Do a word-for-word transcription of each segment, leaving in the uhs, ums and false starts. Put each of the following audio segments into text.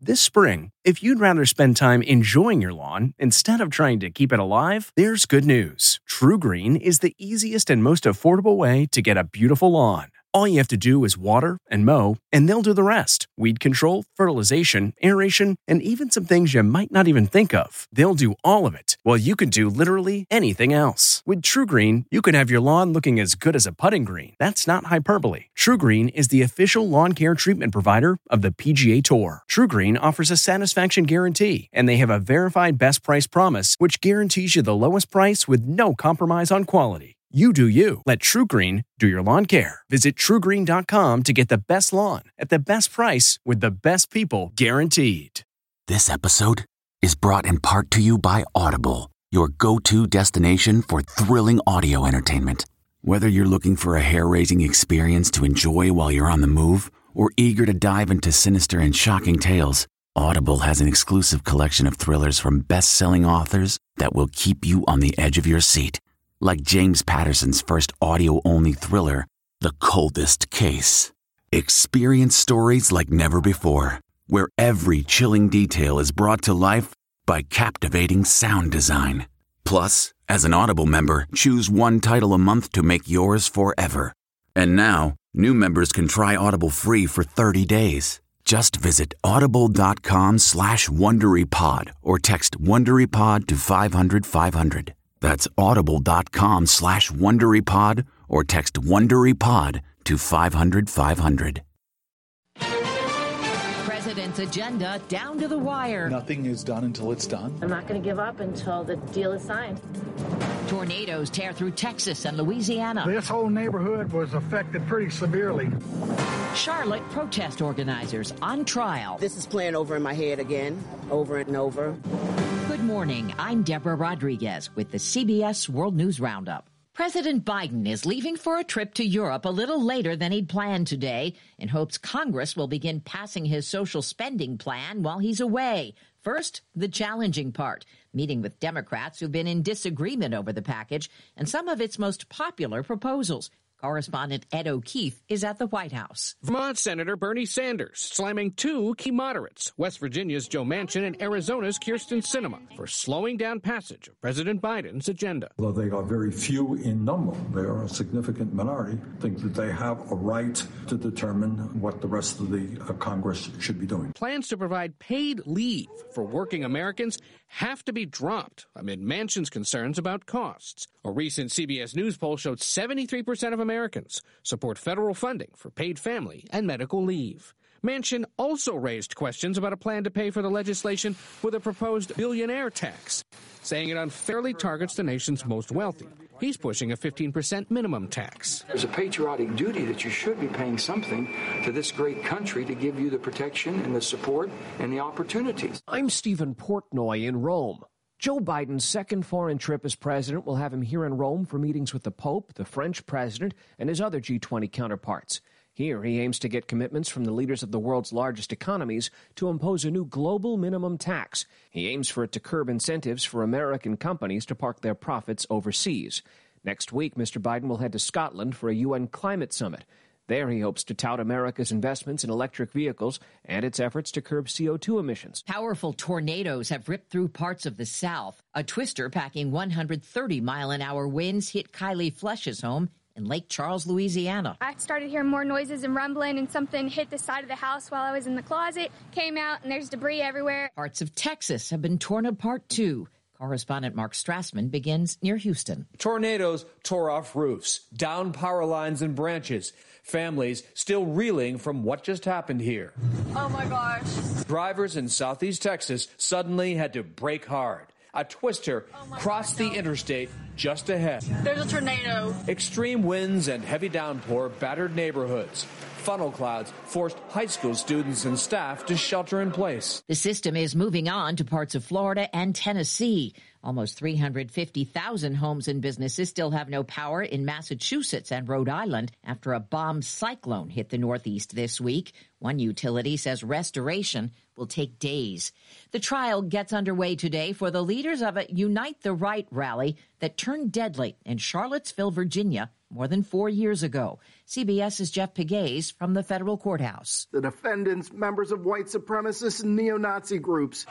This spring, if you'd rather spend time enjoying your lawn instead of trying to keep it alive, there's good news. TruGreen is the easiest and most affordable way to get a beautiful lawn. All you have to do is water and mow, and they'll do the rest. Weed control, fertilization, aeration, and even some things you might not even think of. They'll do all of it, while you can do literally anything else. With TruGreen, you can have your lawn looking as good as a putting green. That's not hyperbole. TruGreen is the official lawn care treatment provider of the P G A Tour. TruGreen offers a satisfaction guarantee, and they have a verified best price promise, which guarantees you the lowest price with no compromise on quality. You do you. Let TruGreen do your lawn care. Visit True Green dot com to get the best lawn at the best price with the best people guaranteed. This episode is brought in part to you by Audible, your go-to destination for thrilling audio entertainment. Whether you're looking for a hair-raising experience to enjoy while you're on the move or eager to dive into sinister and shocking tales, Audible has an exclusive collection of thrillers from best-selling authors that will keep you on the edge of your seat. Like James Patterson's first audio-only thriller, The Coldest Case. Experience stories like never before, where every chilling detail is brought to life by captivating sound design. Plus, as an Audible member, choose one title a month to make yours forever. And now, new members can try Audible free for thirty days. Just visit audible.com slash WonderyPod or text WonderyPod to five hundred five hundred. That's audible.com slash WonderyPod or text WonderyPod to five hundred five hundred. President's agenda down to the wire. Nothing is done until it's done. I'm not going to give up until the deal is signed. Tornadoes tear through Texas and Louisiana. This whole neighborhood was affected pretty severely. Charlotte protest organizers on trial. This is playing over in my head again, over and over. Good morning. I'm Deborah Rodriguez with the C B S World News Roundup. President Biden is leaving for a trip to Europe a little later than he'd planned today in hopes Congress will begin passing his social spending plan while he's away. First, the challenging part, meeting with Democrats who've been in disagreement over the package and some of its most popular proposals. Correspondent Ed O'Keefe is at the White House. Vermont Senator Bernie Sanders slamming two key moderates, West Virginia's Joe Manchin and Arizona's Kyrsten Sinema, for slowing down passage of President Biden's agenda. Though they are very few in number, they are a significant minority, think that they have a right to determine what the rest of the uh, Congress should be doing. Plans to provide paid leave for working Americans have to be dropped amid Manchin's concerns about costs. A recent C B S News poll showed seventy-three percent of Americans support federal funding for paid family and medical leave. Manchin also raised questions about a plan to pay for the legislation with a proposed billionaire tax, saying it unfairly targets the nation's most wealthy. He's pushing a fifteen percent minimum tax. There's a patriotic duty that you should be paying something to this great country to give you the protection and the support and the opportunities. I'm Stephen Portnoy in Rome. Joe Biden's second foreign trip as president will have him here in Rome for meetings with the Pope, the French president, and his other G twenty counterparts. Here, he aims to get commitments from the leaders of the world's largest economies to impose a new global minimum tax. He aims for it to curb incentives for American companies to park their profits overseas. Next week, Mister Biden will head to Scotland for a U N climate summit. There, he hopes to tout America's investments in electric vehicles and its efforts to curb C O two emissions. Powerful tornadoes have ripped through parts of the South. A twister packing one hundred thirty mile an hour winds hit Kylie Flesh's home in Lake Charles, Louisiana. I started hearing more noises and rumbling, and something hit the side of the house while I was in the closet, came out, and there's debris everywhere. Parts of Texas have been torn apart, too. Correspondent Mark Strassman begins near Houston. Tornadoes tore off roofs, down power lines and branches. Families still reeling from what just happened here. Oh, my gosh. Drivers in southeast Texas suddenly had to brake hard. A twister oh crossed God, no. the interstate just ahead. There's a tornado. Extreme winds and heavy downpour battered neighborhoods. Funnel clouds forced high school students and staff to shelter in place. The system is moving on to parts of Florida and Tennessee. Almost three hundred fifty thousand homes and businesses still have no power in Massachusetts and Rhode Island after a bomb cyclone hit the Northeast this week. One utility says restoration will take days. The trial gets underway today for the leaders of a Unite the Right rally that turned deadly in Charlottesville, Virginia, more than four years ago. CBS's Jeff Pegues from the federal courthouse. The defendants, members of white supremacist and neo-Nazi groups,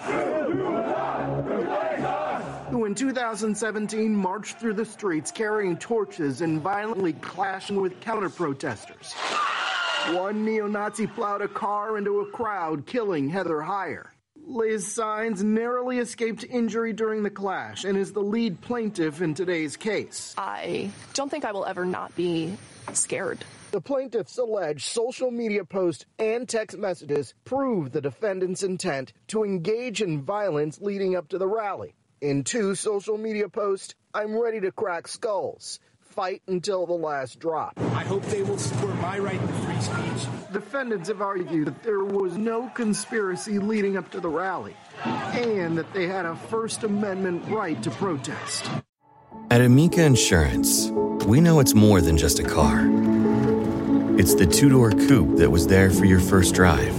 who in two thousand seventeen marched through the streets carrying torches and violently clashing with counter-protesters. One neo-Nazi plowed a car into a crowd, killing Heather Heyer. Liz Sines narrowly escaped injury during the clash and is the lead plaintiff in today's case. I don't think I will ever not be scared. The plaintiffs allege social media posts and text messages prove the defendant's intent to engage in violence leading up to the rally. In two social media posts, I'm ready to crack skulls. Fight until the last drop. I hope they will support my right to free speech. Defendants have argued that there was no conspiracy leading up to the rally and that they had a First Amendment right to protest. At Amica Insurance, we know it's more than just a car. It's the two-door coupe that was there for your first drive,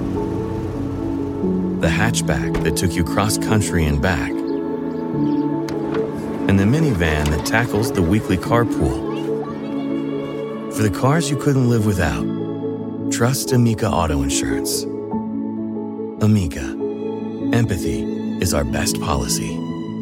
the hatchback that took you cross-country and back, and the minivan that tackles the weekly carpool. For the cars you couldn't live without, trust Amica Auto Insurance. Amica. Empathy is our best policy.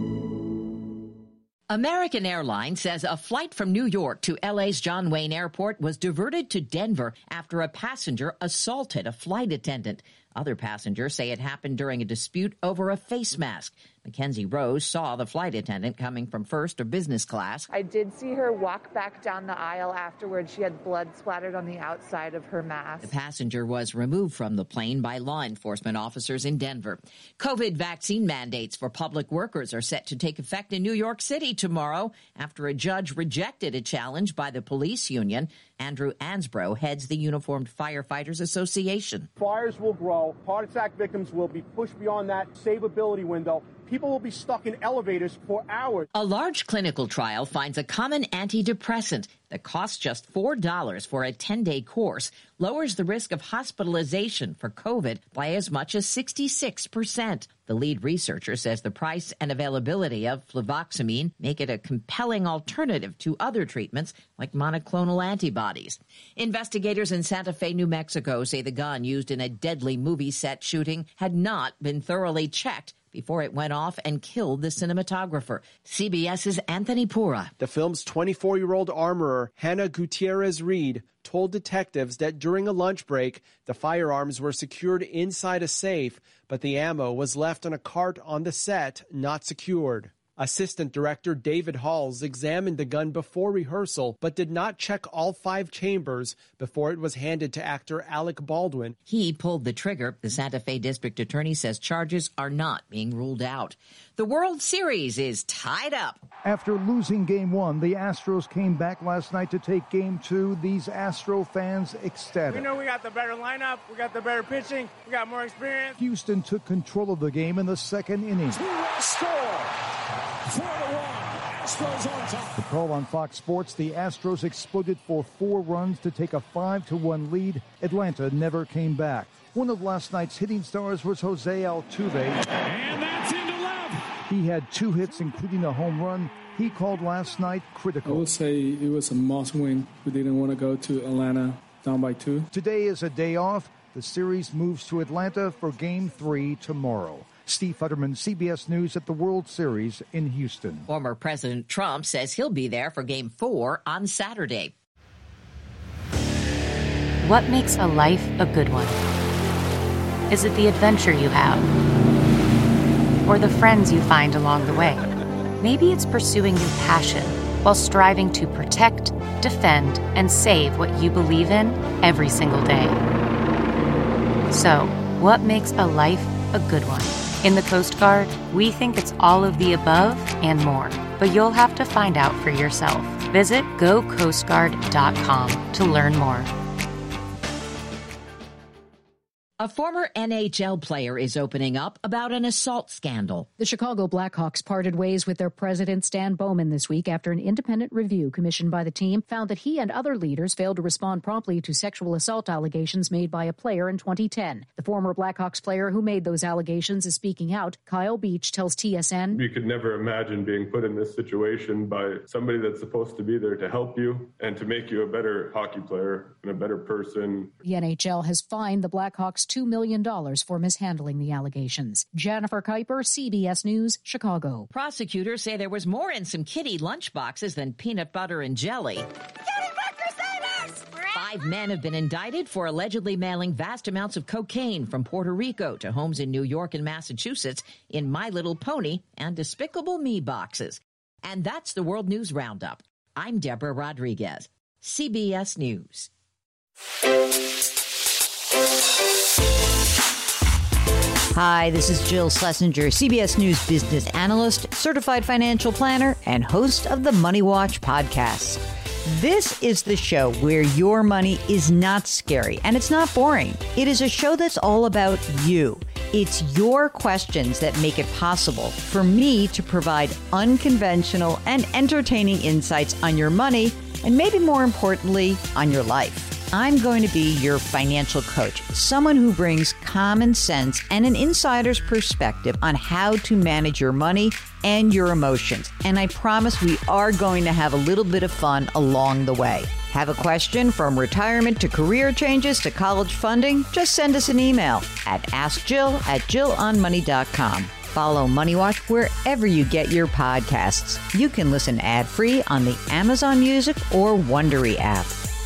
American Airlines says a flight from New York to L A's John Wayne Airport was diverted to Denver after a passenger assaulted a flight attendant. Other passengers say it happened during a dispute over a face mask. Mackenzie Rose saw the flight attendant coming from first or business class. I did see her walk back down the aisle afterwards. She had blood splattered on the outside of her mask. The passenger was removed from the plane by law enforcement officers in Denver. COVID vaccine mandates for public workers are set to take effect in New York City tomorrow after a judge rejected a challenge by the police union. Andrew Ansbro heads the Uniformed Firefighters Association. Fires will grow. Heart attack victims will be pushed beyond that savability window. People will be stuck in elevators for hours. A large clinical trial finds a common antidepressant that costs just four dollars for a ten-day course lowers the risk of hospitalization for COVID by as much as sixty-six percent. The lead researcher says the price and availability of fluvoxamine make it a compelling alternative to other treatments like monoclonal antibodies. Investigators in Santa Fe, New Mexico say the gun used in a deadly movie set shooting had not been thoroughly checked before it went off and killed the cinematographer. CBS's Anthony Pura. The film's twenty-four-year-old armorer, Hannah Gutierrez-Reed, told detectives that during a lunch break, the firearms were secured inside a safe, but the ammo was left on a cart on the set, not secured. Assistant Director David Halls examined the gun before rehearsal, but did not check all five chambers before it was handed to actor Alec Baldwin. He pulled the trigger. The Santa Fe District Attorney says charges are not being ruled out. The World Series is tied up. After losing Game One, the Astros came back last night to take Game Two. These Astro fans ecstatic. We know we got the better lineup, we got the better pitching, we got more experience. Houston took control of the game in the second inning. Two-run score. Four to one. Astros on top. The call on Fox Sports, the Astros exploded for four runs to take a five to one lead. Atlanta never came back. One of last night's hitting stars was Jose Altuve. And that's into left. He had two hits, including a home run. He called last night critical. I would say it was a must win. We didn't want to go to Atlanta down by two. Today is a day off. The series moves to Atlanta for Game three tomorrow. Steve Futterman, C B S News at the World Series in Houston. Former President Trump says he'll be there for Game four on Saturday. What makes a life a good one? Is it the adventure you have? Or the friends you find along the way? Maybe it's pursuing your passion while striving to protect, defend, and save what you believe in every single day. So, what makes a life a good one? In the Coast Guard, we think it's all of the above and more, but you'll have to find out for yourself. Visit go coast guard dot com to learn more. A A former N H L player is opening up about an assault scandal. The Chicago Blackhawks parted ways with their president, Stan Bowman, this week after an independent review commissioned by the team found that he and other leaders failed to respond promptly to sexual assault allegations made by a player in twenty ten. The former Blackhawks player who made those allegations is speaking out. Kyle Beach tells T S N, "You could never imagine being put in this situation by somebody that's supposed to be there to help you and to make you a better hockey player and a better person." The N H L has fined the Blackhawks two million dollars for mishandling the allegations. Jennifer Kuiper, C B S News, Chicago. Prosecutors say there was more in some kiddie lunchboxes than peanut butter and jelly. Five men have been indicted for allegedly mailing vast amounts of cocaine from Puerto Rico to homes in New York and Massachusetts in My Little Pony and Despicable Me boxes. And that's the World News Roundup. I'm Deborah Rodriguez, C B S News. Hi, this is Jill Schlesinger, C B S News business analyst, certified financial planner, and host of the Money Watch podcast. This is the show where your money is not scary and it's not boring. It is a show that's all about you. It's your questions that make it possible for me to provide unconventional and entertaining insights on your money and maybe more importantly, on your life. I'm going to be your financial coach, someone who brings common sense and an insider's perspective on how to manage your money and your emotions. And I promise we are going to have a little bit of fun along the way. Have a question from retirement to career changes to college funding? Just send us an email at ask jill at jill on money dot com. Follow Money Watch wherever you get your podcasts. You can listen ad-free on the Amazon Music or Wondery app.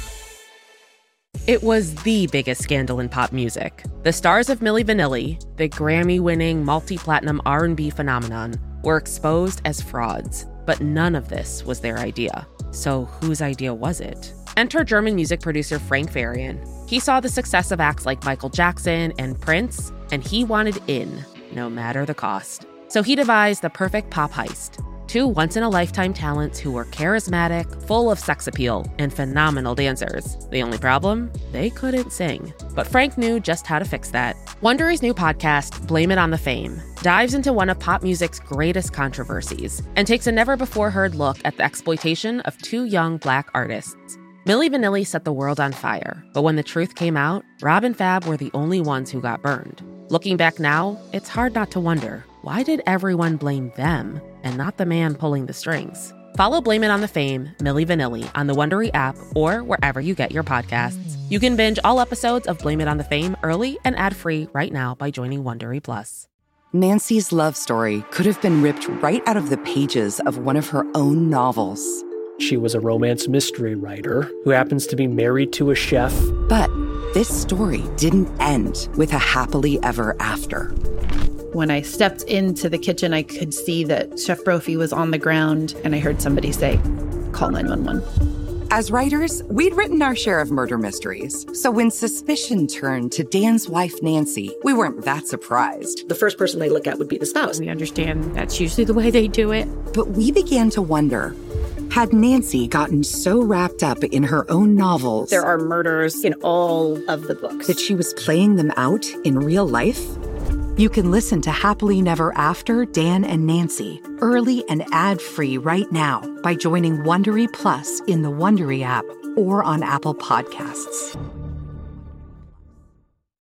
It was the biggest scandal in pop music. The stars of Milli Vanilli, the Grammy-winning multi-platinum R and B phenomenon, were exposed as frauds. But none of this was their idea. So whose idea was it? Enter German music producer Frank Farian. He saw the success of acts like Michael Jackson and Prince, and he wanted in, no matter the cost. So he devised the perfect pop heist. Two once-in-a-lifetime talents who were charismatic, full of sex appeal, and phenomenal dancers. The only problem? They couldn't sing. But Frank knew just how to fix that. Wondery's new podcast, Blame It on the Fame, dives into one of pop music's greatest controversies and takes a never-before-heard look at the exploitation of two young Black artists. Milli Vanilli set the world on fire, but when the truth came out, Rob and Fab were the only ones who got burned. Looking back now, it's hard not to wonder, why did everyone blame them and not the man pulling the strings? Follow Blame It on the Fame, Milli Vanilli, on the Wondery app or wherever you get your podcasts. You can binge all episodes of Blame It on the Fame early and ad-free right now by joining Wondery Plus. Nancy's love story could have been ripped right out of the pages of one of her own novels. She was a romance mystery writer who happens to be married to a chef. But this story didn't end with a happily ever after. When I stepped into the kitchen, I could see that Chef Brophy was on the ground, and I heard somebody say, "Call nine one one." As writers, we'd written our share of murder mysteries. So when suspicion turned to Dan's wife, Nancy, we weren't that surprised. The first person they look at would be the spouse. We understand that's usually the way they do it. But we began to wonder, had Nancy gotten so wrapped up in her own novels... There are murders in all of the books. ...that she was playing them out in real life? You can listen to Happily Never After, Dan and Nancy, early and ad-free right now by joining Wondery Plus in the Wondery app or on Apple Podcasts.